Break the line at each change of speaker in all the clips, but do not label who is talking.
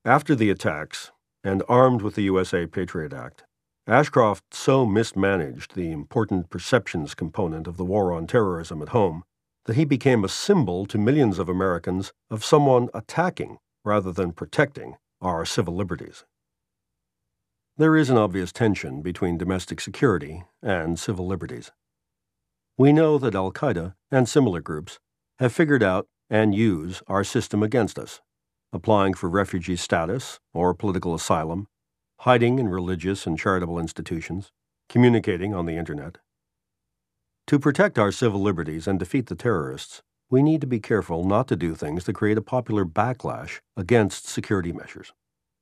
After the attacks, and armed with the USA Patriot Act, Ashcroft so mismanaged the important perceptions component of the war on terrorism at home that he became a symbol to millions of Americans of someone attacking, rather than protecting, our civil liberties. There is an obvious tension between domestic security and civil liberties. We know that al-Qaeda and similar groups have figured out and use our system against us, applying for refugee status or political asylum, hiding in religious and charitable institutions, communicating on the Internet. To protect our civil liberties and defeat the terrorists, we need to be careful not to do things that create a popular backlash against security measures.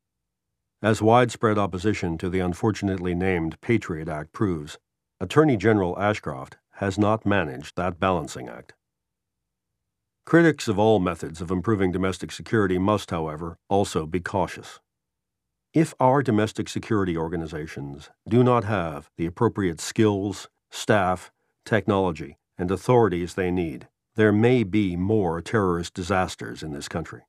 As widespread opposition to the unfortunately named Patriot Act proves, Attorney General Ashcroft has not managed that balancing act. Critics of all methods of improving domestic security must, however, also be cautious. If our domestic security organizations do not have the appropriate skills, staff, technology, and authorities they need, there may be more terrorist disasters in this country.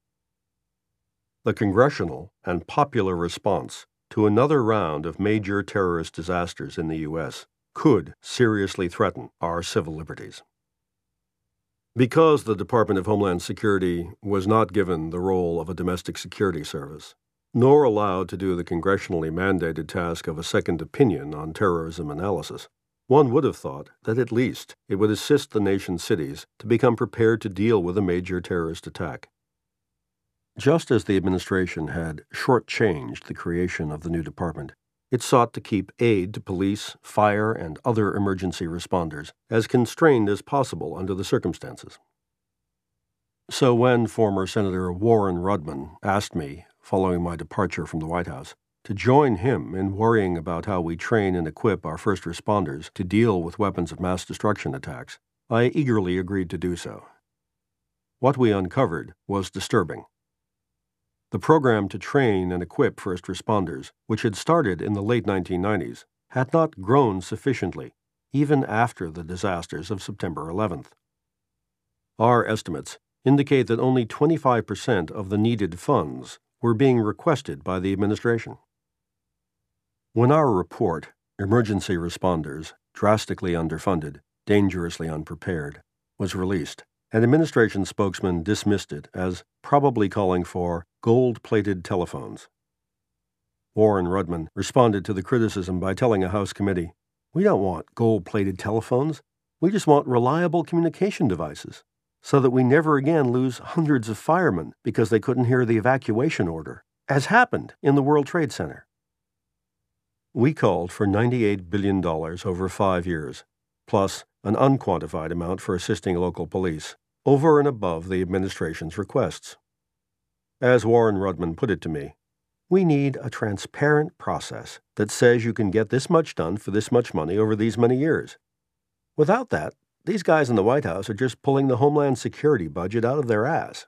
The congressional and popular response to another round of major terrorist disasters in the U.S. could seriously threaten our civil liberties. Because the Department of Homeland Security was not given the role of a domestic security service, nor allowed to do the congressionally mandated task of a second opinion on terrorism analysis, one would have thought that at least it would assist the nation's cities to become prepared to deal with a major terrorist attack. Just as the administration had shortchanged the creation of the new department, it sought to keep aid to police, fire, and other emergency responders as constrained as possible under the circumstances. So when former Senator Warren Rudman asked me, following my departure from the White House, to join him in worrying about how we train and equip our first responders to deal with weapons of mass destruction attacks, I eagerly agreed to do so. What we uncovered was disturbing. The program to train and equip first responders, which had started in the late 1990s, had not grown sufficiently, even after the disasters of September 11th. Our estimates indicate that only 25% of the needed funds were being requested by the administration. When our report, Emergency Responders, Drastically Underfunded, Dangerously Unprepared, was released, an administration spokesman dismissed it as probably calling for gold-plated telephones. Warren Rudman responded to the criticism by telling a House committee, "We don't want gold-plated telephones. We just want reliable communication devices, so that we never again lose hundreds of firemen because they couldn't hear the evacuation order, as happened in the World Trade Center." We called for $98 billion over 5 years, plus an unquantified amount for assisting local police, over and above the administration's requests. As Warren Rudman put it to me, we need a transparent process that says you can get this much done for this much money over these many years. Without that, these guys in the White House are just pulling the Homeland Security budget out of their ass.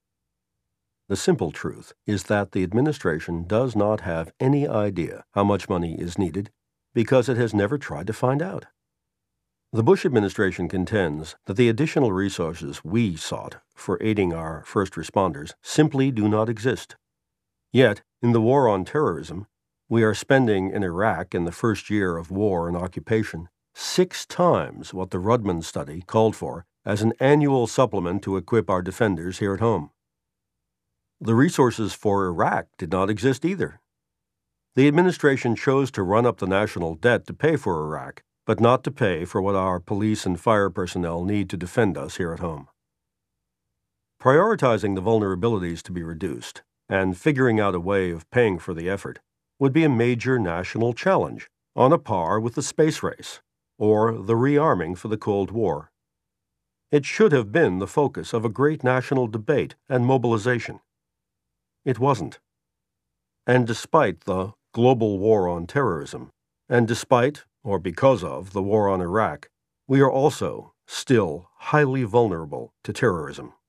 The simple truth is that the administration does not have any idea how much money is needed because it has never tried to find out. The Bush administration contends that the additional resources we sought for aiding our first responders simply do not exist. Yet, in the war on terrorism, we are spending in Iraq in the first year of war and occupation 6 times what the Rudman study called for as an annual supplement to equip our defenders here at home. The resources for Iraq did not exist either. The administration chose to run up the national debt to pay for Iraq, but not to pay for what our police and fire personnel need to defend us here at home. Prioritizing the vulnerabilities to be reduced and figuring out a way of paying for the effort would be a major national challenge, on a par with the space race or the rearming for the Cold War. It should have been the focus of a great national debate and mobilization. It wasn't. And despite the global war on terrorism, and despite, or because of, the war on Iraq, we are also still highly vulnerable to terrorism.